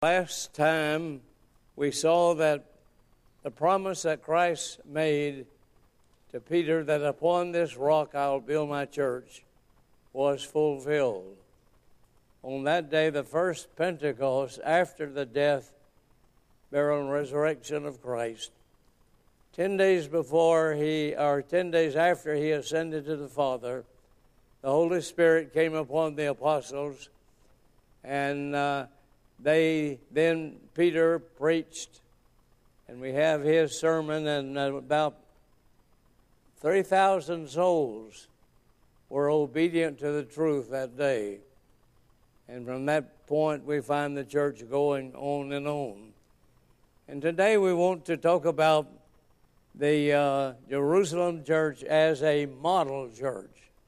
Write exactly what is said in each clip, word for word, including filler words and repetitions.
Last time we saw that the promise that Christ made to Peter, that upon this rock I'll build my church, was fulfilled. On that day, the first Pentecost, after the death, burial, and resurrection of Christ, ten days before he, or ten days after he ascended to the Father, the Holy Spirit came upon the apostles, and uh, they then Peter preached, and we have his sermon, and about three thousand souls were obedient to the truth that day. And from that point, we find the church going on and on. And today we want to talk about the uh, Jerusalem church as a model church.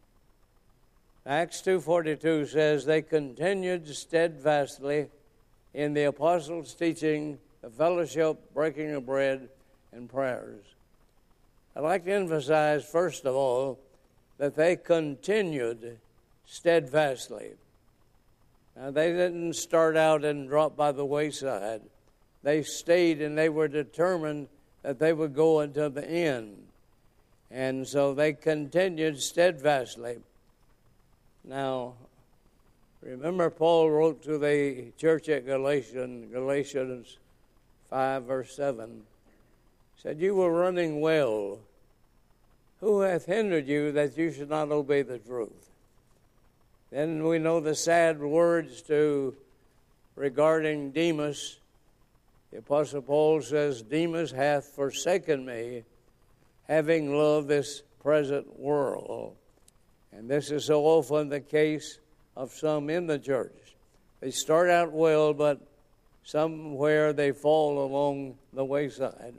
Acts two forty-two says, they continued steadfastly in the apostles' teaching, the fellowship, breaking of bread, and prayers. I'd like to emphasize, first of all, that they continued steadfastly. Now, they didn't start out and drop by the wayside. They stayed, and they were determined that they would go until the end. And so they continued steadfastly. Now, remember, Paul wrote to the church at Galatians, Galatians five, verse seven, said, you were running well. Who hath hindered you that you should not obey the truth? Then we know the sad words to regarding Demas. The Apostle Paul says, Demas hath forsaken me, having loved this present world. And this is so often the case of some in the church. They start out well, but somewhere they fall along the wayside.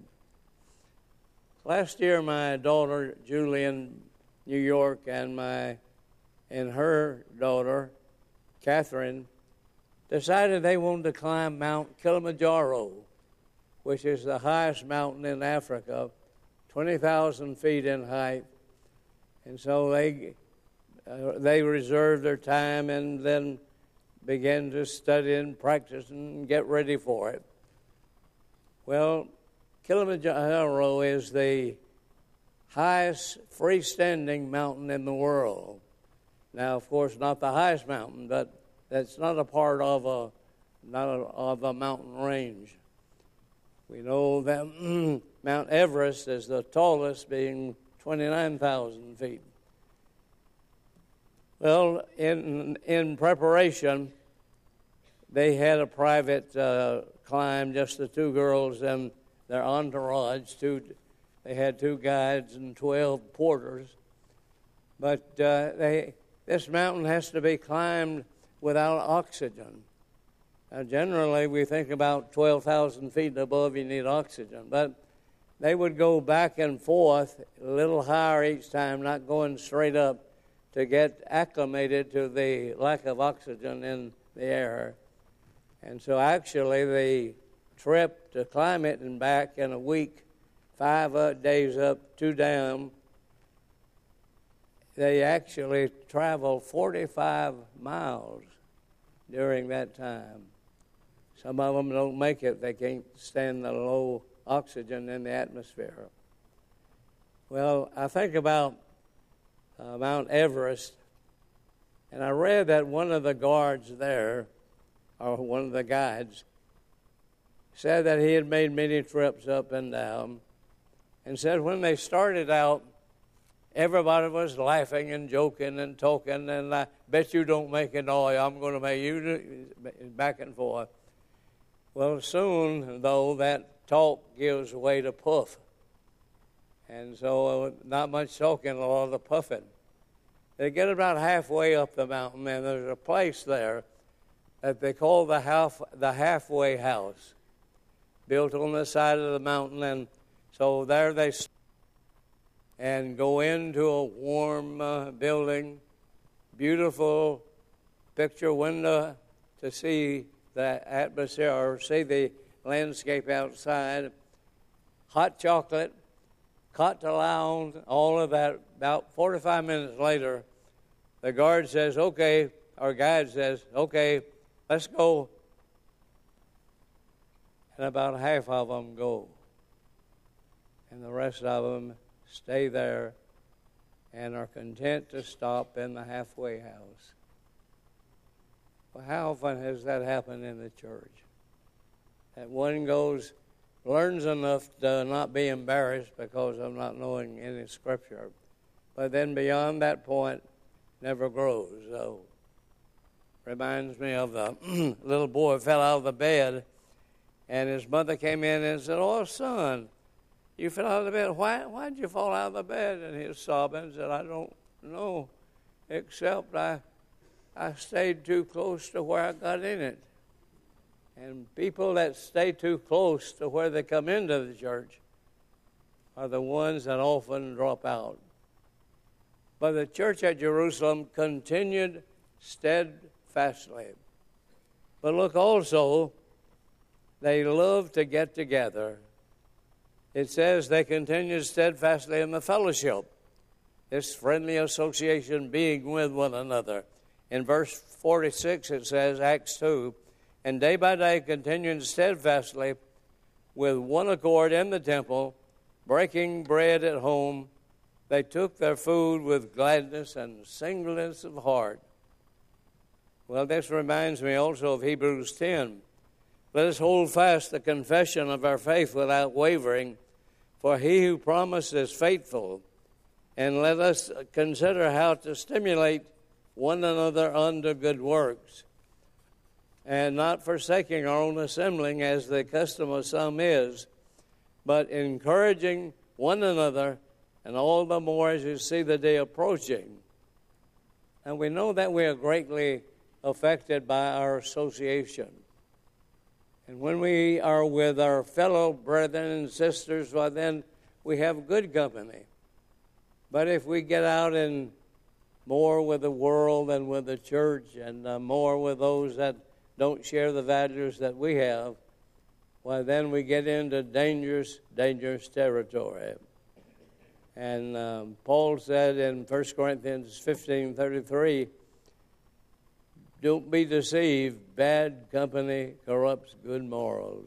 Last year, my daughter Julie in New York and my and her daughter Catherine decided they wanted to climb Mount Kilimanjaro, which is the highest mountain in Africa, twenty thousand feet in height. And so they uh, they reserved their time and then began to study and practice and get ready for it. Well, Kilimanjaro is the highest freestanding mountain in the world. Now, of course, not the highest mountain, but that's not a part of a not a, of a mountain range. We know that Mount Everest is the tallest, being twenty-nine thousand feet. Well, in in preparation, they had a private uh, climb, just the two girls and their entourage. Two, they had two guides and twelve porters. But uh, they this mountain has to be climbed without oxygen. Now, generally, we think about twelve thousand feet above, you need oxygen. But they would go back and forth a little higher each time, not going straight up, to get acclimated to the lack of oxygen in the air. And so actually the trip to climb it and back in a week, five uh, days up, two down, they actually travel forty-five miles during that time. Some of them don't make it. They can't stand the low oxygen in the atmosphere. Well, I think about uh, Mount Everest, and I read that one of the guards there, or one of the guides, said that he had made many trips up and down, and said when they started out, everybody was laughing and joking and talking, and I bet you don't make it, no, I'm going to make you, back and forth. Well, soon, though, that talk gives way to puff. And so uh, not much talking, a lot of the puffing. They get about halfway up the mountain, and there's a place there that they call the half the halfway house, built on the side of the mountain. And so there they stop and go into a warm uh, building, beautiful picture window to see the atmosphere or see the landscape outside, hot chocolate, cot to lie on, all of that. About forty-five minutes later, the guard says, okay, our guide says, okay, let's go and about half of them go. And the rest of them stay there and are content to stop in the halfway house. Well, how often has that happened in the church? That one goes, learns enough to not be embarrassed because of not knowing any scripture, but then beyond that point, never grows. So, reminds me of a little boy who fell out of the bed, and his mother came in and said, "Oh, son, you fell out of the bed. Why, why did you fall out of the bed?" And he was sobbing and said, "I don't know, except I, I stayed too close to where I got in it." And people that stay too close to where they come into the church are the ones that often drop out. But the church at Jerusalem continued steadfastly. But look also, they loved to get together. It says they continued steadfastly in the fellowship, this friendly association, being with one another. In verse forty-six it says, Acts two, "And day by day continuing steadfastly with one accord in the temple, breaking bread at home, they took their food with gladness and singleness of heart." Well, this reminds me also of Hebrews ten. "Let us hold fast the confession of our faith without wavering, for he who promised is faithful. And let us consider how to stimulate one another unto good works, and not forsaking our own assembling as the custom of some is, but encouraging one another, and all the more as you see the day approaching." And we know that we are greatly affected by our association. And when we are with our fellow brethren and sisters, well, then we have good company. But if we get out and more with the world than with the church, and uh, more with those that don't share the values that we have, well, then we get into dangerous, dangerous territory. And um, Paul said in First Corinthians fifteen thirty-three, "Don't be deceived, bad company corrupts good morals."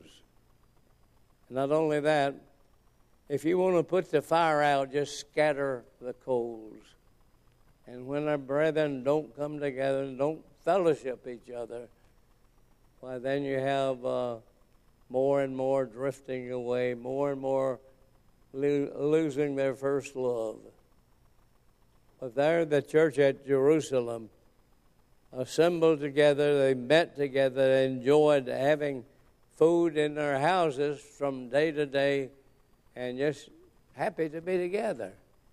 Not only that, if you want to put the fire out, just scatter the coals. And when our brethren don't come together and don't fellowship each other, why, then you have uh, more and more drifting away, more and more lo- losing their first love. But there, the church at Jerusalem assembled together, they met together, they enjoyed having food in their houses from day to day, and just happy to be together.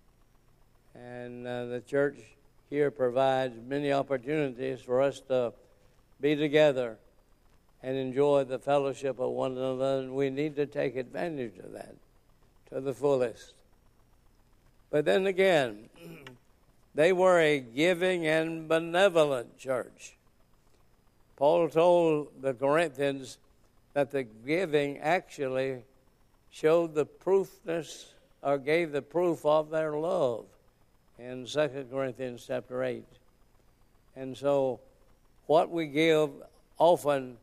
And uh, the church here provides many opportunities for us to be together and enjoy the fellowship of one another, and we need to take advantage of that to the fullest. But then again, they were a giving and benevolent church. Paul told the Corinthians that the giving actually showed the proofness, or gave the proof of their love in Second Corinthians chapter eight. And so what we give often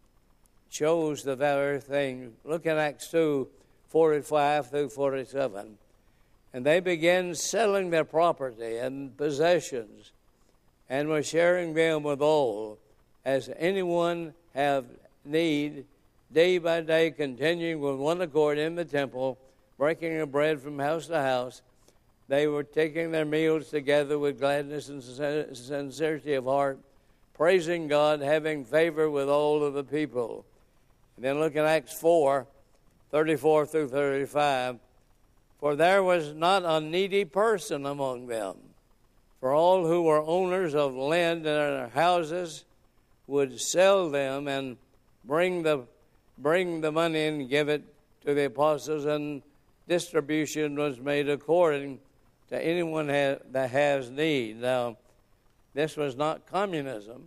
shows the very thing. Look at Acts two, forty-five through forty-seven. "And they began selling their property and possessions, and were sharing them with all, as anyone have need, day by day continuing with one accord in the temple, breaking of bread from house to house. They were taking their meals together with gladness and sincerity of heart, praising God, having favor with all of the people." And then look at Acts four, thirty-four through thirty-five. "For there was not a needy person among them, for all who were owners of land in their houses would sell them and bring the bring the money and give it to the apostles, and distribution was made according to anyone ha- that has need." Now, this was not communism.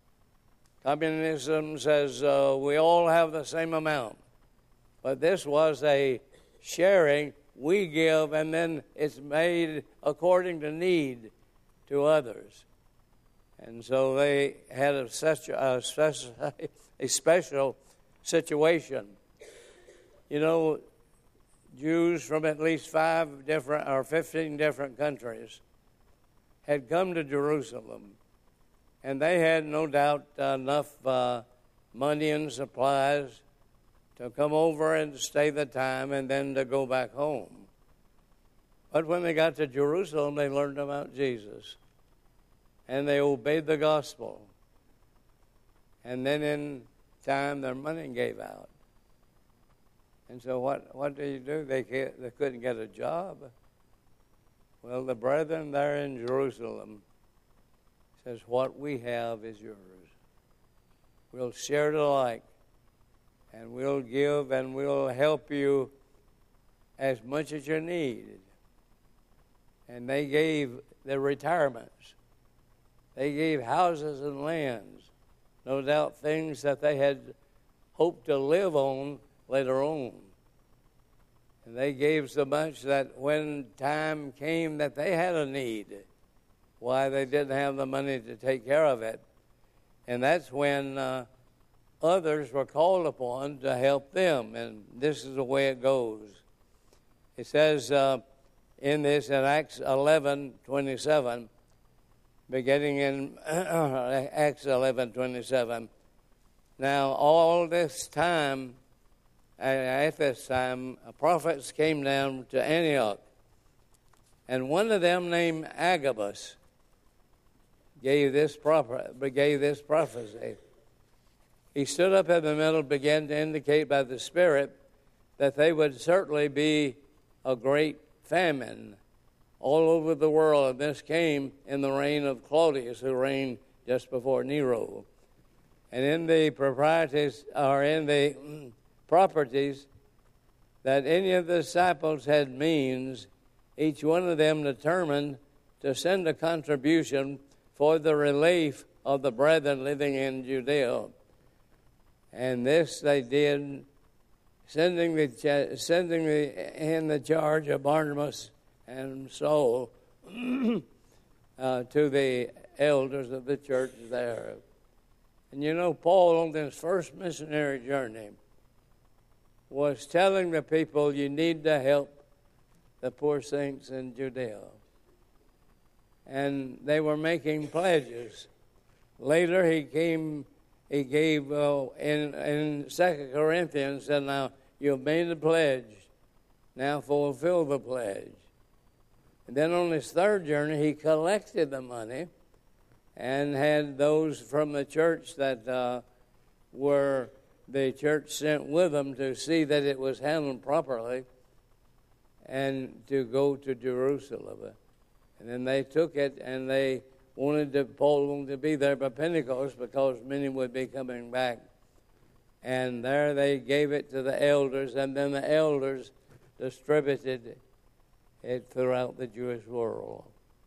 Communism says uh, we all have the same amount. But this was a sharing. We give, and then it's made according to need to others. And so they had a, such a, a special situation. You know, Jews from at least five different or fifteen different countries had come to Jerusalem, and they had no doubt enough uh, money and supplies to come over and stay the time and then to go back home. But when they got to Jerusalem, they learned about Jesus, and they obeyed the gospel. And then in time, their money gave out. And so what, what do you do? They, can't, they couldn't get a job. Well, the brethren there in Jerusalem says, what we have is yours. We'll share it alike, and we'll give, and we'll help you as much as you need. And they gave their retirements. They gave houses and lands. No doubt things that they had hoped to live on later on. And they gave so much that when time came that they had a need, why, they didn't have the money to take care of it. And that's when uh, others were called upon to help them. And this is the way it goes. It says uh, in this, in Acts eleven twenty-seven, beginning in Acts eleven twenty-seven, now all this time, at this time, prophets came down to Antioch, and one of them named Agabus gave this prophet, gave this prophecy. He stood up in the middle, began to indicate by the Spirit that they would certainly be a great famine all over the world, and this came in the reign of Claudius, who reigned just before Nero. And in the proprieties, or in the properties that any of the disciples had means, each one of them determined to send a contribution for the relief of the brethren living in Judea. And this they did, sending the sending the, in the charge of Barnabas and Saul uh, to the elders of the church there. And you know, Paul, on this first missionary journey, was telling the people, you need to help the poor saints in Judea. And they were making pledges. Later he came, he gave, uh, in, in Second Corinthians, said, now, you've made the pledge, now fulfill the pledge. And then on his third journey, he collected the money and had those from the church that uh, were the church sent with them to see that it was handled properly and to go to Jerusalem. And then they took it, and they wanted to, Paul wanted to be there by Pentecost because many would be coming back. And there they gave it to the elders, and then the elders distributed it throughout the Jewish world.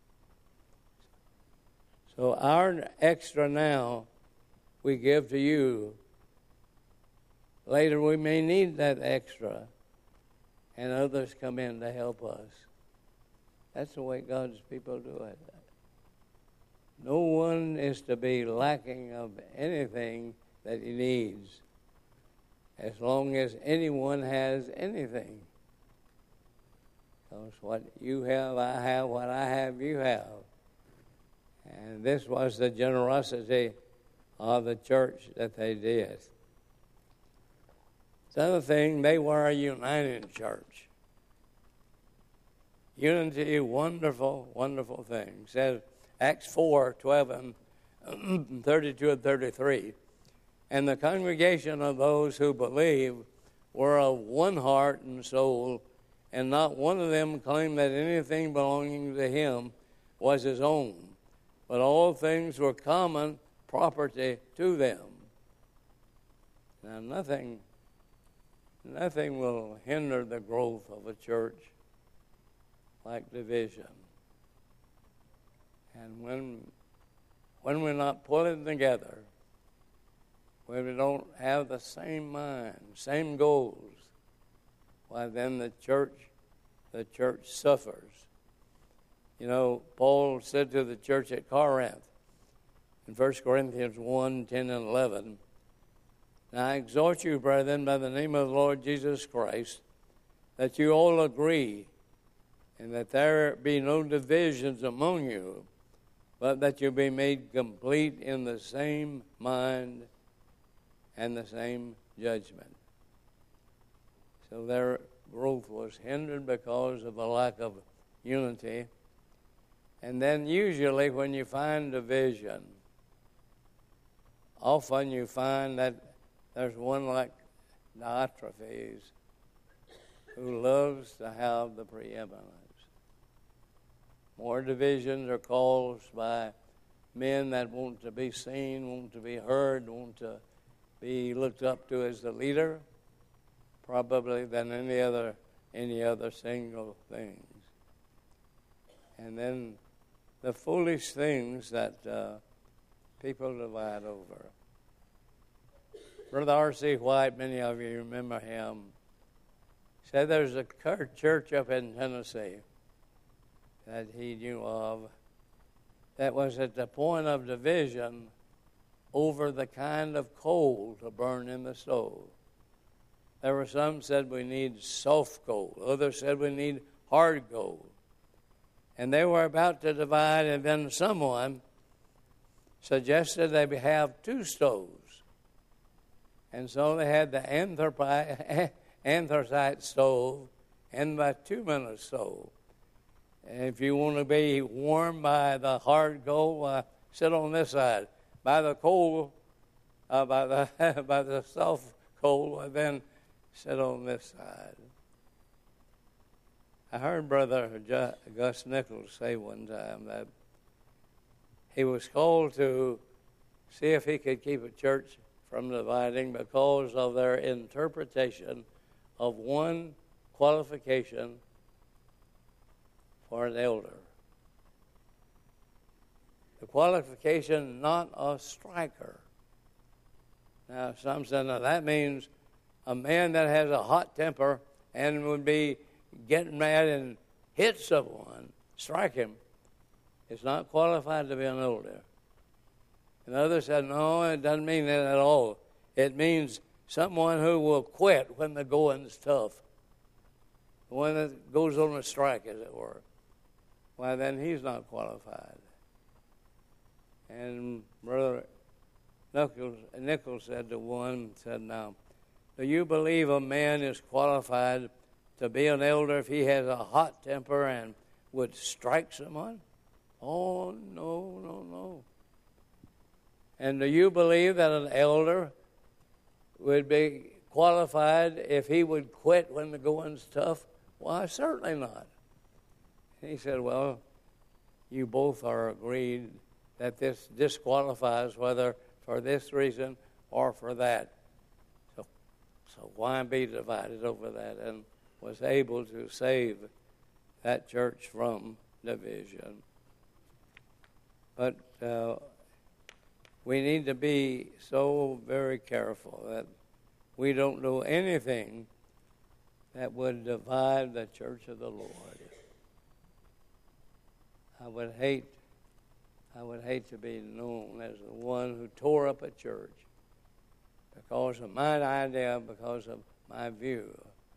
So our extra now we give to you. Later we may need that extra, and others come in to help us. That's the way God's people do it. No one is to be lacking of anything that he needs, as long as anyone has anything. Because what you have, I have. What I have, you have. And this was the generosity of the church that they did. The other thing, they were a united church. Unity, wonderful, wonderful thing. It says, Acts four, twelve, and thirty-two and thirty-three. And the congregation of those who believed were of one heart and soul, and not one of them claimed that anything belonging to him was his own, but all things were common property to them. Now, nothing, nothing will hinder the growth of a church like division. And when, when we're not pulling together, when we don't have the same mind, same goals, why then the church, the church suffers. You know, Paul said to the church at Corinth in First Corinthians one, ten and eleven, Now I exhort you, brethren, by the name of the Lord Jesus Christ, that you all agree, and that there be no divisions among you, but that you be made complete in the same mind and the same judgment. So their growth was hindered because of a lack of unity. And then usually when you find division, often you find that there's one like Diotrephes who loves to have the preeminence. More divisions are caused by men that want to be seen, want to be heard, want to be looked up to as the leader, probably than any other any other single things. And then the foolish things that uh, people divide over. Brother R C White, many of you remember him, said there's a church up in Tennessee that he knew of that was at the point of division over the kind of coal to burn in the stove. There were some said we need soft coal. Others said we need hard coal. And they were about to divide, and then someone suggested they have two stoves. And so they had the anthracite, anthracite stove and the bituminous stove. And if you want to be warm by the hard coal, uh, sit on this side. By the coal, uh, by the by the soft coal, uh, then sit on this side. I heard Brother Gus Nichols say one time that he was called to see if he could keep a church from dividing because of their interpretation of one qualification for an elder. The qualification, not a striker. Now, some say, now that means a man that has a hot temper and would be getting mad and hit someone, strike him, is not qualified to be an elder. And others said, no, it doesn't mean that at all. It means someone who will quit when the going's tough. The one that goes on a strike, as it were. Why, then he's not qualified. And Brother Nichols, Nichols said to one, said, now, do you believe a man is qualified to be an elder if he has a hot temper and would strike someone? Oh, no, no, no. And do you believe that an elder would be qualified if he would quit when the going's tough? Why, certainly not. And he said, well, you both are agreed that this disqualifies whether for this reason or for that. So, so why be divided over that? And was able to save that church from division. But uh, we need to be so very careful that we don't do anything that would divide the church of the Lord. I would hate, I would hate to be known as the one who tore up a church because of my idea, because of my view.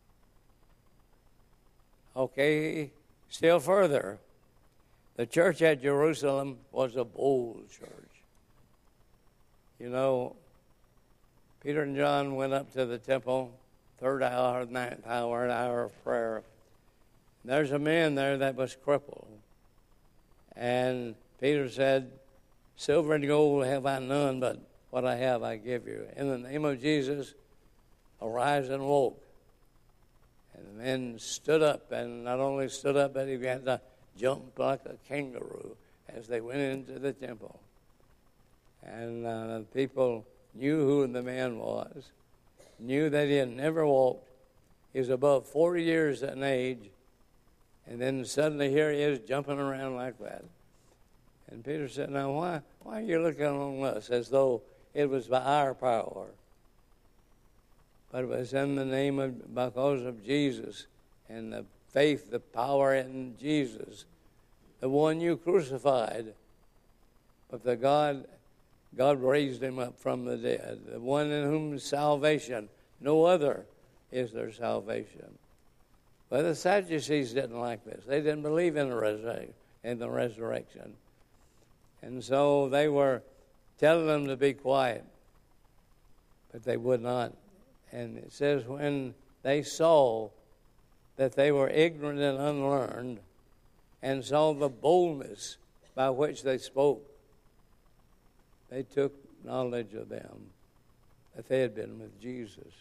Okay, still further, the church at Jerusalem was a bold church. You know, Peter and John went up to the temple, third hour, ninth hour, an hour of prayer. There's a man there that was crippled. And Peter said, silver and gold have I none, but what I have I give you. In the name of Jesus, arise and walk. And the man stood up, and not only stood up, but he began to jump like a kangaroo as they went into the temple. And uh, people knew who the man was, knew that he had never walked. He was above forty years in age, and then suddenly here he is jumping around like that. And Peter said, now why, why are you looking on us as though it was by our power? But it was in the name of, because of Jesus and the faith, the power in Jesus, the one you crucified. But the God God raised him up from the dead, the one in whom salvation, no other is there salvation. But the Sadducees didn't like this. They didn't believe in the, resur- in the resurrection. And so they were telling them to be quiet, but they would not. And it says when they saw that they were ignorant and unlearned, and saw the boldness by which they spoke, they took knowledge of them that they had been with Jesus.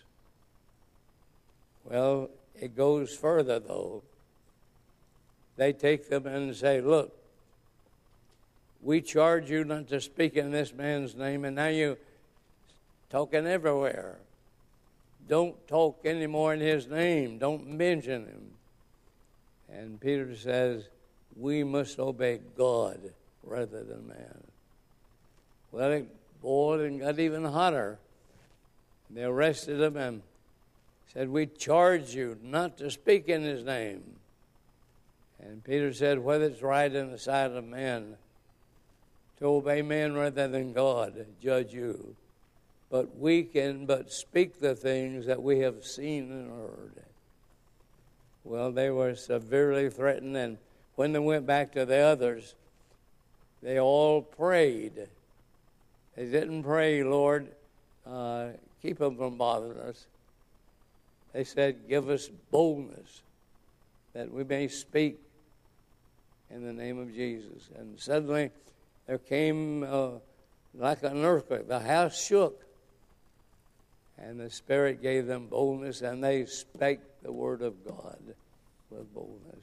Well, it goes further, though. They take them and say, look, we charge you not to speak in this man's name, and now you're talking everywhere. Don't talk anymore in his name. Don't mention him. And Peter says, we must obey God rather than man. Well, it boiled and got even hotter. They arrested him and said, we charge you not to speak in his name. And Peter said, whether it's right in the sight of men to obey men rather than God, judge you. But we can but speak the things that we have seen and heard. Well, they were severely threatened, and when they went back to the others, they all prayed. They didn't pray, Lord, uh, keep them from bothering us. They said, give us boldness that we may speak in the name of Jesus. And suddenly there came uh, like an earthquake. The house shook. And the Spirit gave them boldness, and they spake the word of God with boldness.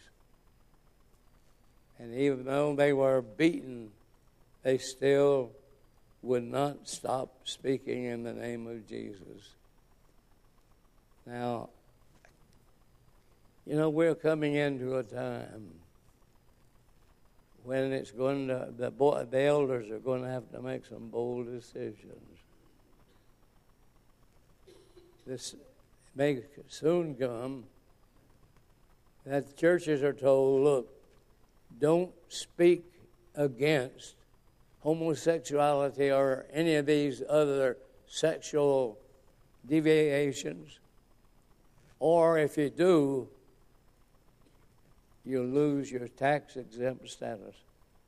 And even though they were beaten, they still would not stop speaking in the name of Jesus. Now, you know, we're coming into a time when it's going to, the, boy, the elders are going to have to make some bold decisions. This may soon come that churches are told, look, don't speak against homosexuality or any of these other sexual deviations. Or if you do, you'll lose your tax-exempt status.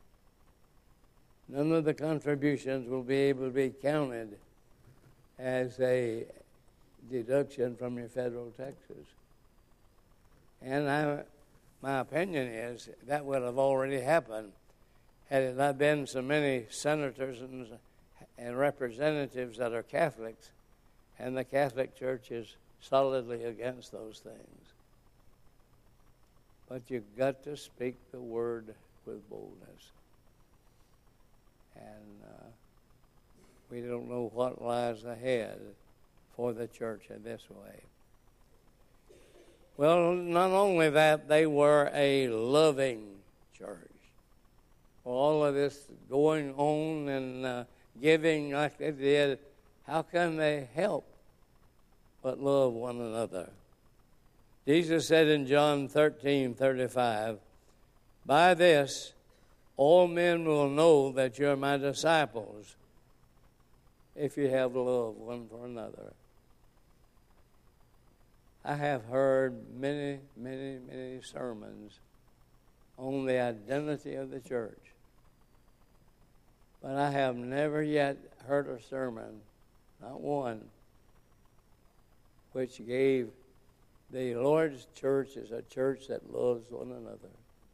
None of the contributions will be able to be counted as a deduction from your federal taxes. And I, my opinion is that would have already happened had it not been so many senators and, and representatives that are Catholics, and the Catholic Church is solidly against those things. But you've got to speak the word with boldness. And uh, we don't know what lies ahead for the church in this way. Well, not only that, they were a loving church. For all of this going on and uh, giving like they did, how can they help but love one another? Jesus said in John thirteen thirty-five, by this all men will know that you're my disciples if you have love one for another. I have heard many, many, many sermons on the identity of the church. But I have never yet heard a sermon, not one, which gave the Lord's church as a church that loves one another.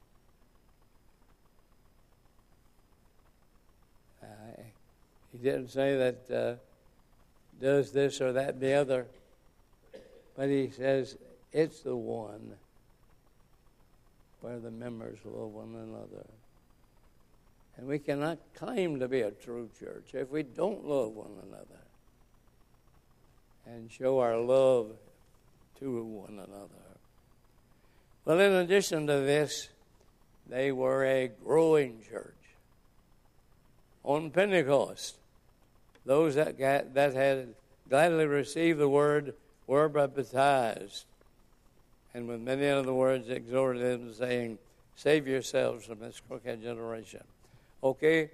Uh, he didn't say that uh, does this or that and the other. But he says it's the one where the members love one another. And we cannot claim to be a true church if we don't love one another and show our love to one another. Well, in addition to this, they were a growing church. On Pentecost, those that got, that had gladly received the word were baptized, and with many other words exhorted them, saying, save yourselves from this crooked generation. Okay,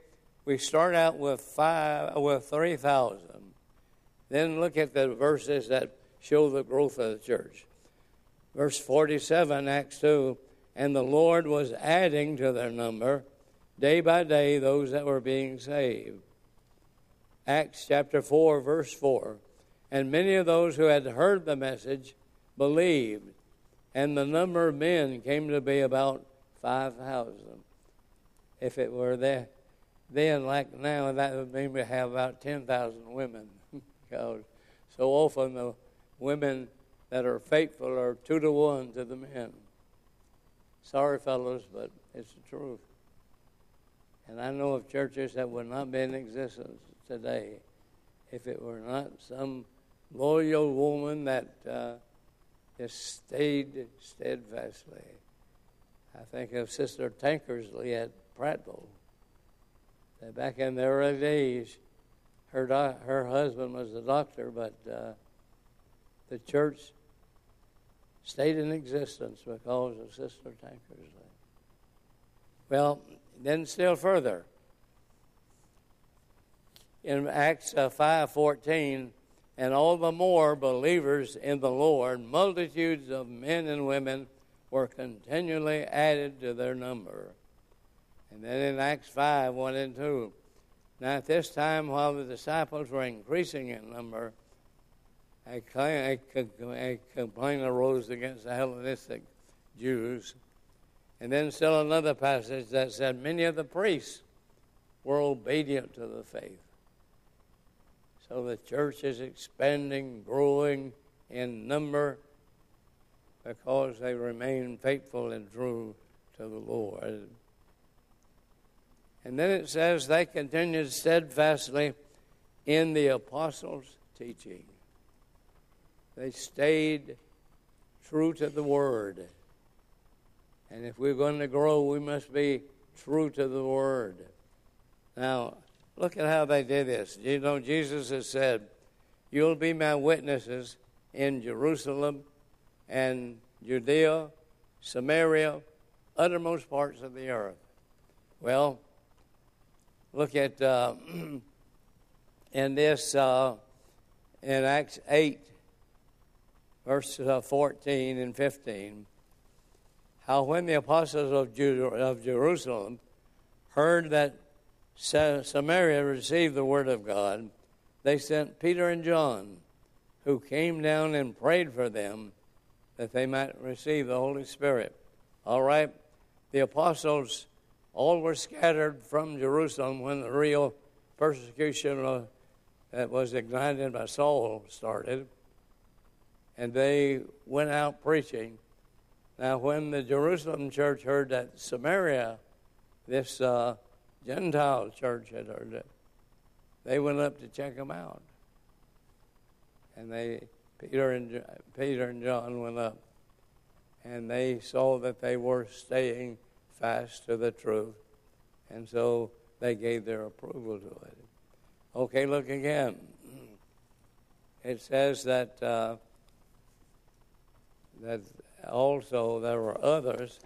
we start out with five, with three thousand. Then look at the verses that show the growth of the church. Verse forty-seven, Acts two, and the Lord was adding to their number day by day those that were being saved. Acts chapter four, verse four, and many of those who had heard the message believed, and the number of men came to be about five thousand. If it were there, then like now, that would mean we have about ten thousand women. Because so often the women that are faithful are two to one to the men. Sorry, fellows, but it's the truth. And I know of churches that would not be in existence today if it were not some loyal woman that uh, just stayed steadfastly. I think of Sister Tankersley at Prattville. That back in the early days, her do- her husband was a doctor, but uh, the church stayed in existence because of Sister Tankersley. Well, then still further, in Acts uh, five fourteen, and all the more believers in the Lord, multitudes of men and women were continually added to their number. And then in Acts five, one and two, now at this time while the disciples were increasing in number, a, a, a complaint arose against the Hellenistic Jews. And then still another passage that said many of the priests were obedient to the faith. So the church is expanding, growing in number because they remain faithful and true to the Lord. And then it says they continued steadfastly in the apostles' teaching. They stayed true to the Word. And if we're going to grow, we must be true to the Word. Now, look at how they did this. You know, Jesus has said, you'll be my witnesses in Jerusalem and Judea, Samaria, uttermost parts of the earth. Well, look at uh, in this, uh, in Acts eight, verse uh, fourteen and fifteen, how when the apostles of, Judah, of Jerusalem heard that Samaria received the word of God, they sent Peter and John, who came down and prayed for them that they might receive the Holy Spirit. All right? The apostles all were scattered from Jerusalem when the real persecution uh, that was ignited by Saul started. And they went out preaching. Now, when the Jerusalem church heard that Samaria, this uh, Gentile church had heard it, they went up to check them out. And they, Peter and Peter and John went up, and they saw that they were staying fast to the truth, and so they gave their approval to it. Okay, look again. It says that uh, that also there were others.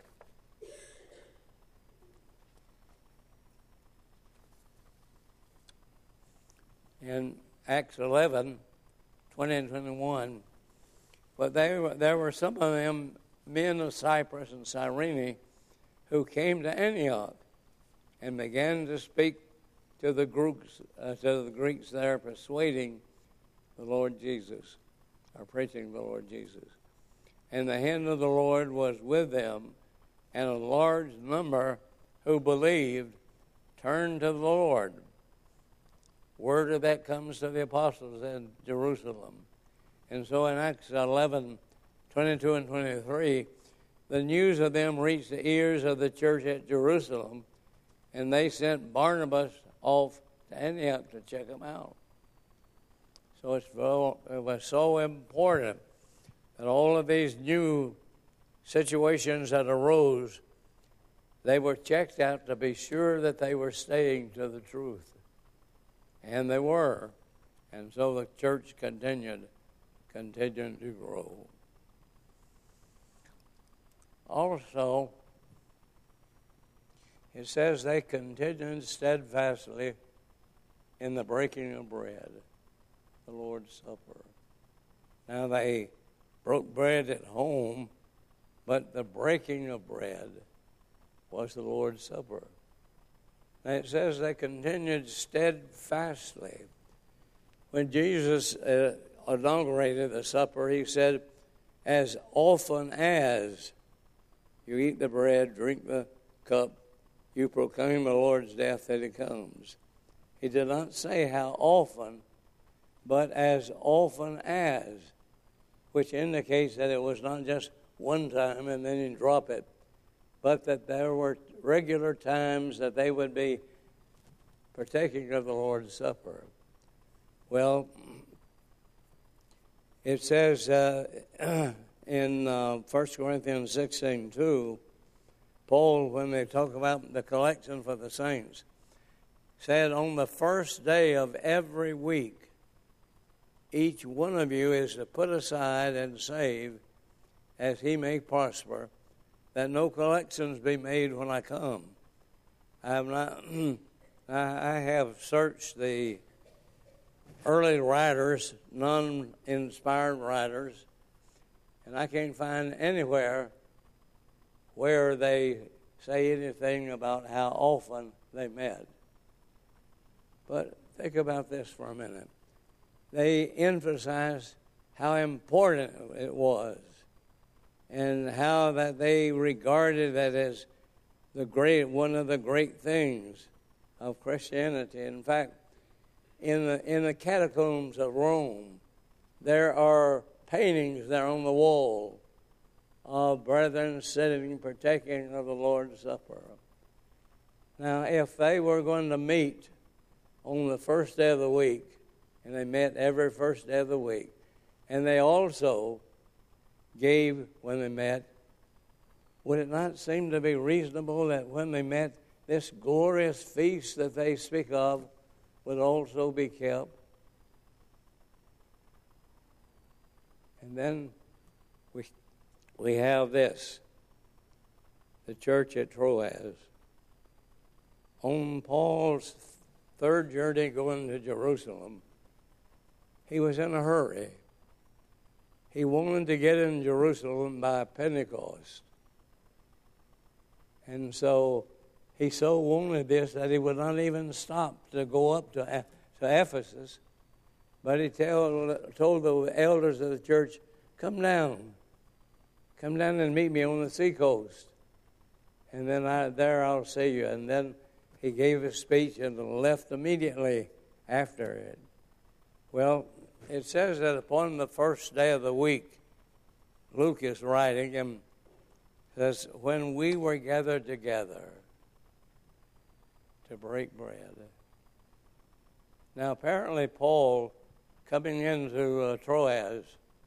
In Acts eleven, twenty and twenty-one, but they were, there were some of them men of Cyprus and Cyrene who came to Antioch and began to speak to the Greeks, uh, to the Greeks there, persuading the Lord Jesus, or preaching the Lord Jesus. And the hand of the Lord was with them, and a large number who believed turned to the Lord. Word of that comes to the apostles in Jerusalem. And so in Acts eleven, twenty-two and twenty-three, the news of them reached the ears of the church at Jerusalem, and they sent Barnabas off to Antioch to check them out. So it's, it was so important that all of these new situations that arose, they were checked out to be sure that they were staying to the truth. And they were. And so the church continued, continued to grow. Also, It says they continued steadfastly in the breaking of bread, the Lord's Supper. Now they broke bread at home, but the breaking of bread was the Lord's Supper. And it says they continued steadfastly. When Jesus uh, inaugurated the supper, he said, as often as you eat the bread, drink the cup, you proclaim the Lord's death that he comes. He did not say how often, but as often as, which indicates that it was not just one time and then you drop it, but that there were regular times that they would be partaking of the Lord's Supper. Well, it says uh, in uh, First Corinthians sixteen two, Paul, when they talk about the collection for the saints, said, on the first day of every week, each one of you is to put aside and save as he may prosper, that no collections be made when I come. I have not. I have searched the early writers, non-inspired writers, and I can't find anywhere where they say anything about how often they met. But think about this for a minute. They emphasized how important it was and how that they regarded that as the great one of the great things of Christianity. In fact, in the in the catacombs of Rome, there are paintings there on the wall of brethren sitting partaking of the Lord's Supper. Now, if they were going to meet on the first day of the week, and they met every first day of the week, and they also gave when they met, would it not seem to be reasonable that when they met, this glorious feast that they speak of would also be kept? And then we we have this, the church at Troas. On Paul's third journey going to Jerusalem, he was in a hurry. He wanted to get in Jerusalem by Pentecost. And so he so wanted this that he would not even stop to go up to, to Ephesus. But he tell, told the elders of the church, come down. Come down and meet me on the seacoast. And then I, there I'll see you. And then he gave his speech and left immediately after it. Well, it says that upon the first day of the week, Luke is writing, and says, when we were gathered together to break bread. Now, apparently, Paul, coming into uh, Troas,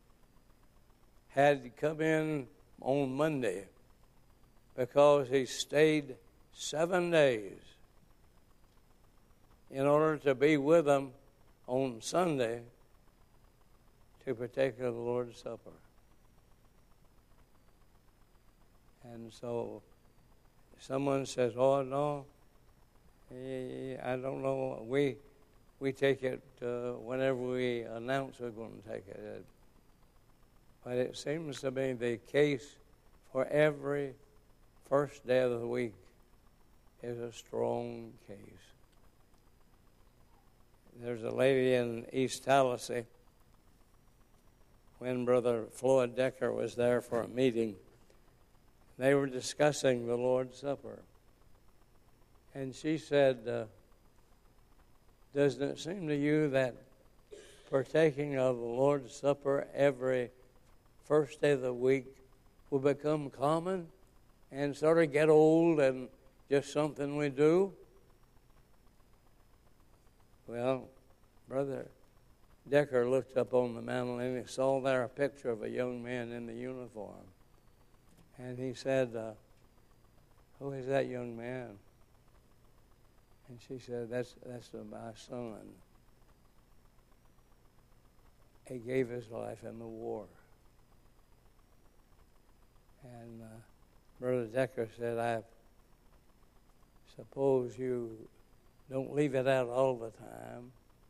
had come in on Monday because he stayed seven days in order to be with them on Sunday to partake of the Lord's Supper. And so someone says, oh, no, I don't know. We we take it uh, whenever we announce we're going to take it. But it seems to be the case for every first day of the week is a strong case. There's a lady in East Tallahassee, when Brother Floyd Decker was there for a meeting, they were discussing the Lord's Supper. And she said, uh, doesn't it seem to you that partaking of the Lord's Supper every first day of the week will become common and sort of get old and just something we do? Well, Brother Decker looked up on the mantel and he saw there a picture of a young man in the uniform. And he said, uh, who is that young man? And she said, that's that's my son. He gave his life in the war. And uh, Brother Decker said, I've suppose you don't leave it out all the time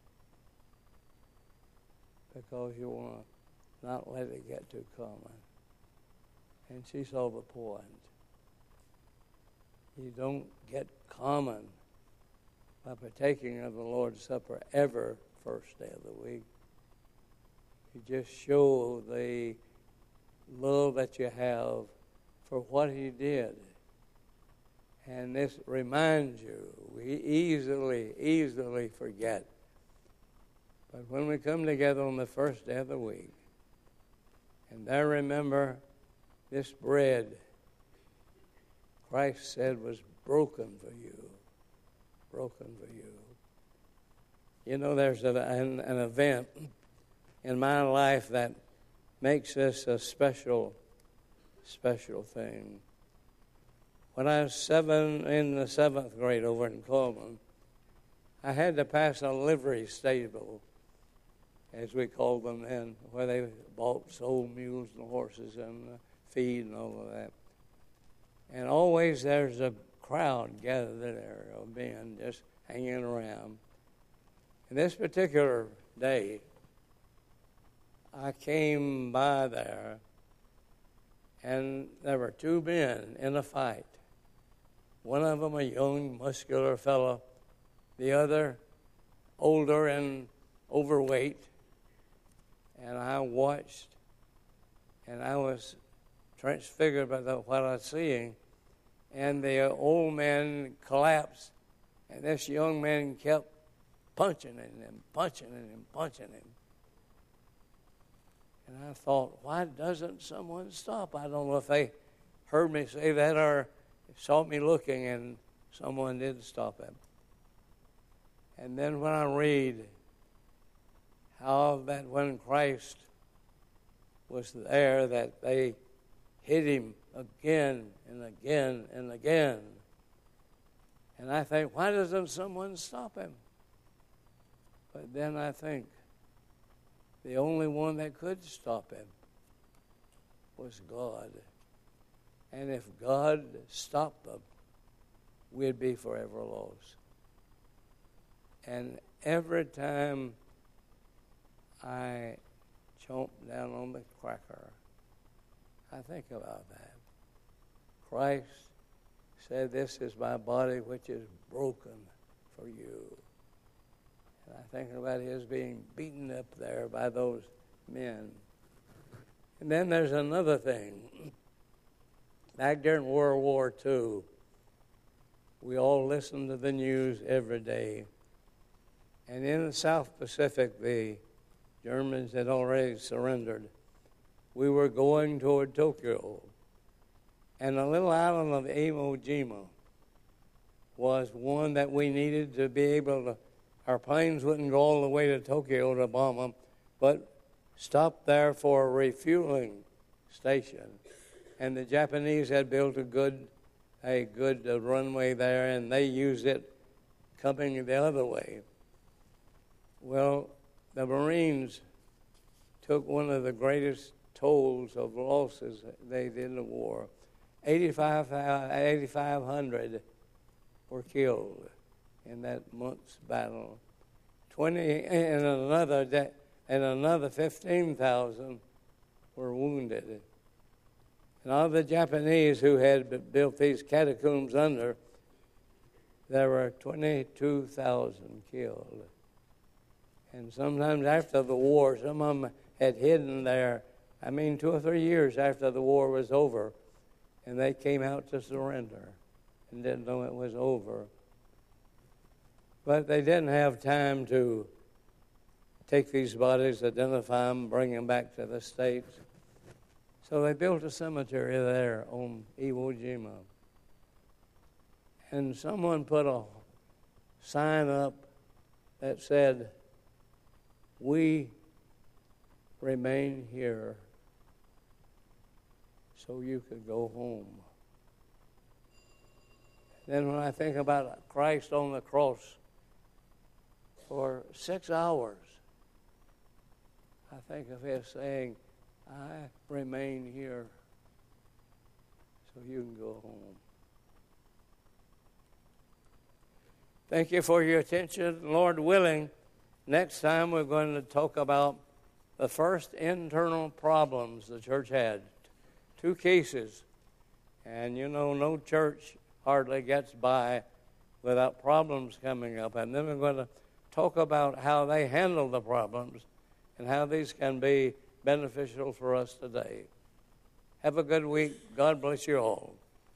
because you want to not let it get too common. And she saw the point. You don't get common by partaking of the Lord's Supper ever first day of the week. You just show the love that you have for what He did. And this reminds you, we easily, easily forget. But when we come together on the first day of the week, and there remember this bread Christ said was broken for you, broken for you. You know, there's an, an, an event in my life that makes this a special, special thing. When I was seven in the seventh grade over in Coleman, I had to pass a livery stable, as we called them then, where they bought, sold mules and horses and uh, feed and all of that. And always there's a crowd gathered there of men just hanging around. And this particular day, I came by there, and there were two men in a fight. One of them a young, muscular fellow, the other older and overweight. And I watched, and I was transfigured by the, what I was seeing. And the old man collapsed, and this young man kept punching at him, punching at him, punching him. And I thought, why doesn't someone stop? I don't know if they heard me say that or saw me looking, and someone did stop him. And then when I read how that when Christ was there, that they hit him again and again and again. And I think, why doesn't someone stop him? But then I think, the only one that could stop him was God. And if God stopped them, we'd be forever lost. And every time I chomp down on the cracker, I think about that. Christ said, this is my body which is broken for you. And I think about his being beaten up there by those men. And then there's another thing. Back during World War Two, we all listened to the news every day. And in the South Pacific, the Germans had already surrendered. We were going toward Tokyo. And the little island of Iwo Jima was one that we needed to be able to, our planes wouldn't go all the way to Tokyo to bomb them, but stop there for a refueling station. And the Japanese had built a good, a good uh, runway there, and they used it coming the other way. Well, the Marines took one of the greatest tolls of losses they did in the war. eighty-five hundred were killed in that month's battle. Twenty and another and another fifteen thousand were wounded. And all the Japanese who had built these catacombs under, there were twenty-two thousand killed. And sometimes after the war, some of them had hidden there, I mean, two or three years after the war was over, and they came out to surrender and didn't know it was over. But they didn't have time to take these bodies, identify them, bring them back to the States. So they built a cemetery there on Iwo Jima. And someone put a sign up that said, "We remain here so you could go home." Then when I think about Christ on the cross for six hours, I think of his saying, "I remain here so you can go home." Thank you for your attention. Lord willing, next time we're going to talk about the first internal problems the church had. Two cases. And you know, no church hardly gets by without problems coming up. And then we're going to talk about how they handle the problems and how these can be beneficial for us today. Have a good week. God bless you all.